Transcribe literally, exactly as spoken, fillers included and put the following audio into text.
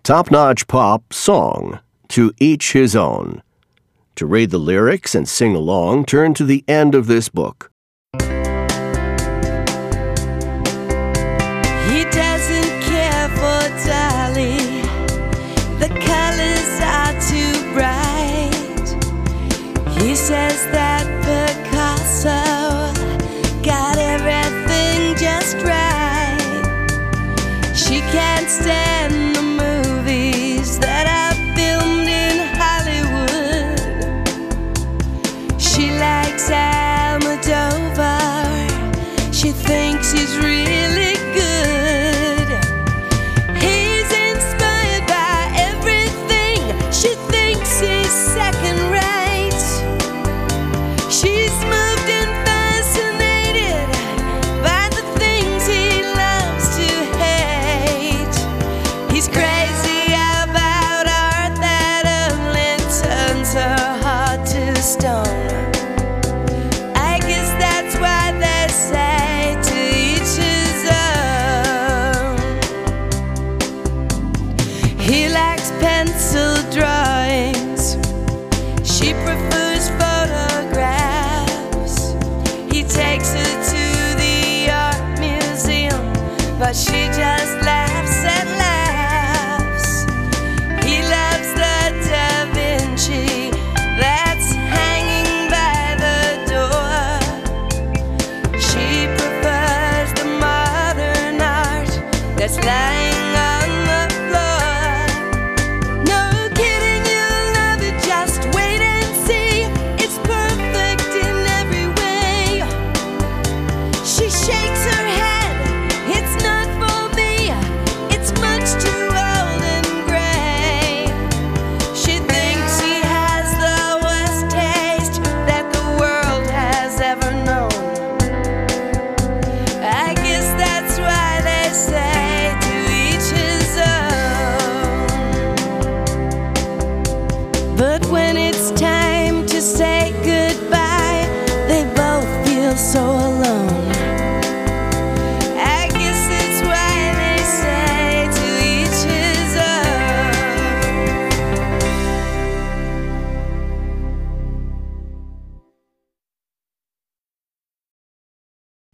Top-notch pop song, To Each His Own. To read the lyrics and sing along, turn to the end of this book. He doesn't care for Dolly. The colors are too bright. He says that Picasso got everything just right. She can't stand the movies that are filmed in Hollywood. She likes Almodovar. She thinks he's really good. He's inspired by everything. She thinks he's second rate. She's moved and fascinated by the things he loves to hate. He's crazy about art that only turns her heart to stone. I guess that's why they say to each his own. He likes pencil drawings. She prefers